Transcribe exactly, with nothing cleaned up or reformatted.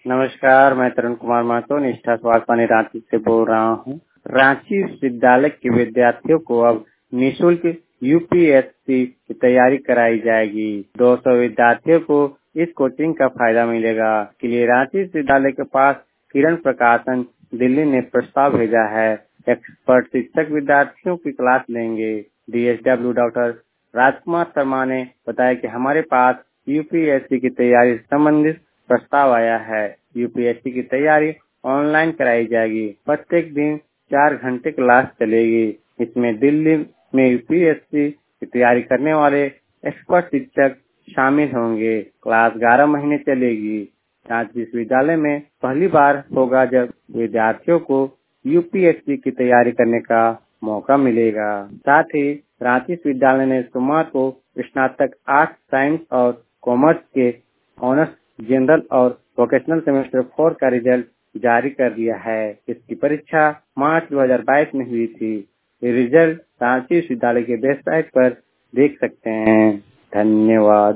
नमस्कार, मैं तरुण कुमार महतो निष्ठा स्वास्थ्य पानी रांची से बोल रहा हूँ। रांची विश्वविद्यालय के विद्यार्थियों को अब निःशुल्क यूपीएससी की तैयारी कराई जाएगी। दो सौ विद्यार्थियों को इस कोचिंग का फायदा मिलेगा। के लिए रांची विश्वविद्यालय के पास किरण प्रकाशन दिल्ली ने प्रस्ताव भेजा है। एक्सपर्ट शिक्षक विद्यार्थियों की क्लास लेंगे। डीएसडब्ल्यू डॉक्टर राजकुमार शर्मा ने बताया कि हमारे पास यूपीएससी की तैयारी से संबंधित प्रस्ताव आया है। यूपीएससी की तैयारी ऑनलाइन कराई जाएगी। प्रत्येक दिन चार घंटे क्लास चलेगी। इसमें दिल्ली में यूपीएससी की तैयारी करने वाले एक्सपर्ट शिक्षक शामिल होंगे। क्लास ग्यारह महीने चलेगी। रांची विश्वविद्यालय में पहली बार होगा जब विद्यार्थियों को यूपीएससी की तैयारी करने का मौका मिलेगा। साथ ही रांची विश्वविद्यालय ने सोमवार को स्नातक आर्ट्स, साइंस और कॉमर्स के ऑनर्स, जनरल और वोकेशनल सेमेस्टर फोर का रिजल्ट जारी कर दिया है। इसकी परीक्षा मार्च दो हज़ार बाईस में हुई थी। ये रिजल्ट रांची विश्वविद्यालय के वेबसाइट पर देख सकते हैं। धन्यवाद।